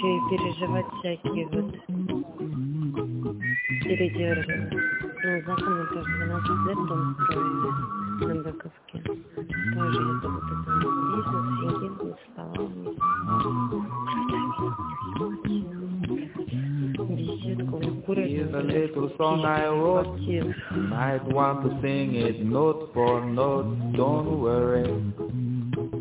еще и переживать всякие вот передерживать. Ну, знакомый тоже 12 лет дом строили на Быковке. Тоже это вот это бизнес, бизнес, слова у них. Беседку, Here's a little song I wrote. You might want to sing it note for note. Don't worry.